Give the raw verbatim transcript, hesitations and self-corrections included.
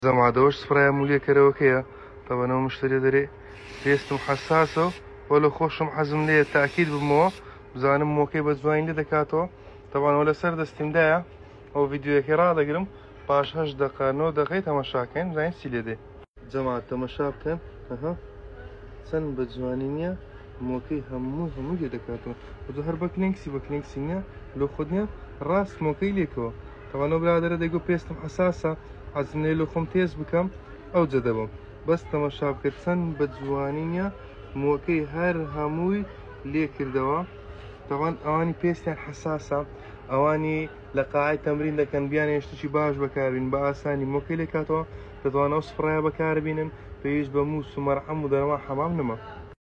زەمادەوەش سپرایە مولێکەرەوەکەیە تەوەنەوە مشتری دەرێ پێستم حەساسە وە لە خۆشم حەزم لێ تاکید بمەوە بزانم مۆکەی بە جوانی لێ دەکاتەوە تەوانەوە لەسەر دەستیمدایە ئەو ڤیددیوەکەی ڕادەگرم پاش هەشت دەقە نۆ دەقەی تەمەشاکەین بزانین چی لێ دێ جەماعەت تەمەشا بکەن ئەها چەند بە جوانی نییە مۆکەی هەموو هەموو لێ دەکاتەوە بەجۆ هەر بە کلێنکسی بە کلێنکسی نییە لۆ خۆت نییە ڕاست مۆکەی لێکەوە تەوانەوە برادەرە دەیگو پێستم حەساسە حەزم لێ لە خۆم تێز بکەم ئەو جە دەبم بەس تەمەشا بکە چەند بە جوانی نییە مۆکەی هەر هەمووی لێ کردەوە تەوان ئەوانی پێستیان حەساسە ئەوانی لە قاعەی تەمرین دەکەن بیانێ شتێکی باش بەکاربین بە ئاسانی مۆکەی لێکاتەوە دەتوانەوە سپڕایە بەکاربینن پێویست بە مووس و مەرحەم و دەرەما حەمام نەما